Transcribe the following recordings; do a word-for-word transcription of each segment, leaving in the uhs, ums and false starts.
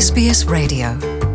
S B S radio.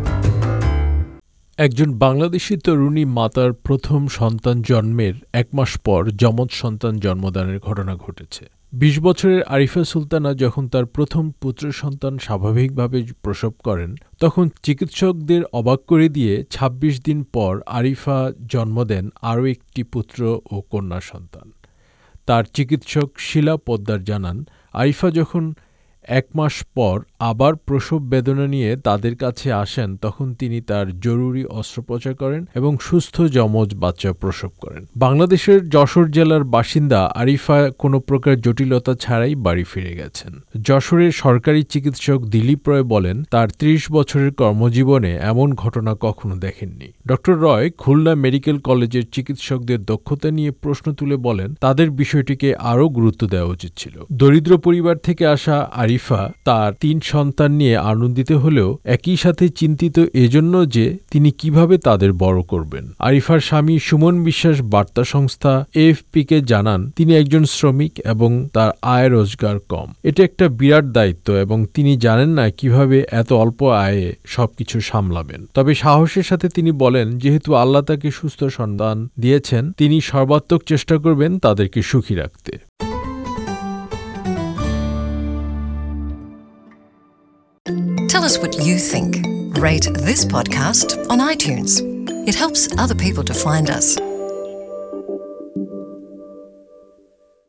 একজন বাংলাদেশি তরুণী মাতার প্রথম সন্তান জন্মের এক মাস পর যমজ সন্তান জন্মদানের ঘটনা ঘটেছে। বিশ বছরের আরিফা সুলতানা যখন তার প্রথম পুত্র সন্তান স্বাভাবিকভাবে প্রসব করেন, তখন চিকিৎসকদের অবাক করে দিয়ে ছাব্বিশ দিন পর আরিফা জন্ম দেন আরও একটি পুত্র ও কন্যা সন্তান। তার চিকিৎসক শিলা পোদ্দার জানান, আরিফা যখন এক মাস পর আবার প্রসব বেদনা নিয়ে তাদের কাছে আসেন, তখন তিনি তার জরুরি অস্ত্রোপচার করেন এবং সুস্থ যমজ বাচ্চা প্রসব করেন। বাংলাদেশের যশোর জেলার বাসিন্দা আরিফা কোনো প্রকার জটিলতা ছাড়াই বাড়ি ফিরে গেছেন। যশোরের সরকারি চিকিৎসক দিলীপ রয় বলেন, তার ত্রিশ বছরের কর্মজীবনে এমন ঘটনা কখনো দেখেননি। ডক্টর রয় খুলনা মেডিকেল কলেজের চিকিৎসকদের দক্ষতা নিয়ে প্রশ্ন তুলে বলেন, তাদের বিষয়টিকে আরও গুরুত্ব দেওয়া উচিত ছিল। দরিদ্র পরিবার থেকে আসা আরিফা তার তিন সন্তান নিয়ে আনন্দিত হলেও একই সাথে চিন্তিত এজন্য যে তিনি কিভাবে তাদের বড় করবেন। আরিফার স্বামী সুমন বিশ্বাস বার্তা সংস্থা এএফপিকে জানান, তিনি একজন শ্রমিক এবং তার আয় রোজগার কম। এটা একটা বিরাট দায়িত্ব এবং তিনি জানেন না কিভাবে এত অল্প আয়ে সবকিছু সামলাবেন। তবে সাহসের সাথে তিনি বলেন, যেহেতু আল্লাহ তাকে সুস্থ সন্তান দিয়েছেন, তিনি সর্বাত্মক চেষ্টা করবেন তাদেরকে সুখী রাখতে। Tell us what you think. Rate this podcast on iTunes. It helps other people to find us.